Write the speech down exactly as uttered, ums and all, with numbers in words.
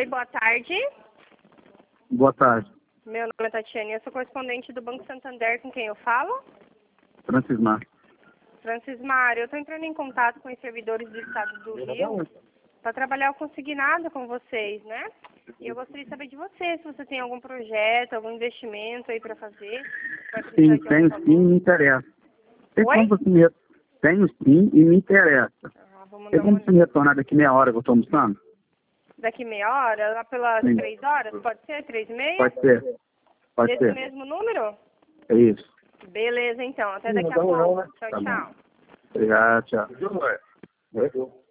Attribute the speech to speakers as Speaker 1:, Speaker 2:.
Speaker 1: Oi, boa tarde.
Speaker 2: Boa tarde.
Speaker 1: Meu nome é Tatiane, eu sou correspondente do Banco Santander, com quem eu falo?
Speaker 2: Francismar.
Speaker 1: Francismar, eu estou entrando em contato com os servidores do Estado do Rio para trabalhar o consignado com vocês, né? E eu gostaria de saber de você, se você tem algum projeto, algum investimento aí para fazer. Vai precisar
Speaker 2: Sim,
Speaker 1: de
Speaker 2: tenho
Speaker 1: algum
Speaker 2: sim e
Speaker 1: valor.
Speaker 2: me interessa. Tem
Speaker 1: Oi?
Speaker 2: como você me... Tenho sim e me interessa.
Speaker 1: Ah, vou
Speaker 2: Tem
Speaker 1: mandar
Speaker 2: como
Speaker 1: uma...
Speaker 2: você me retornar daqui meia hora que eu estou almoçando?
Speaker 1: Daqui meia hora, lá pelas
Speaker 2: Sim.
Speaker 1: três horas, pode ser? Três e meia?
Speaker 2: Pode ser. Pode
Speaker 1: Desse
Speaker 2: ser.
Speaker 1: mesmo número?
Speaker 2: É isso.
Speaker 1: Beleza, então. Até daqui a pouco. Tchau,
Speaker 2: Tá bom.
Speaker 1: tchau.
Speaker 2: Obrigado, tchau.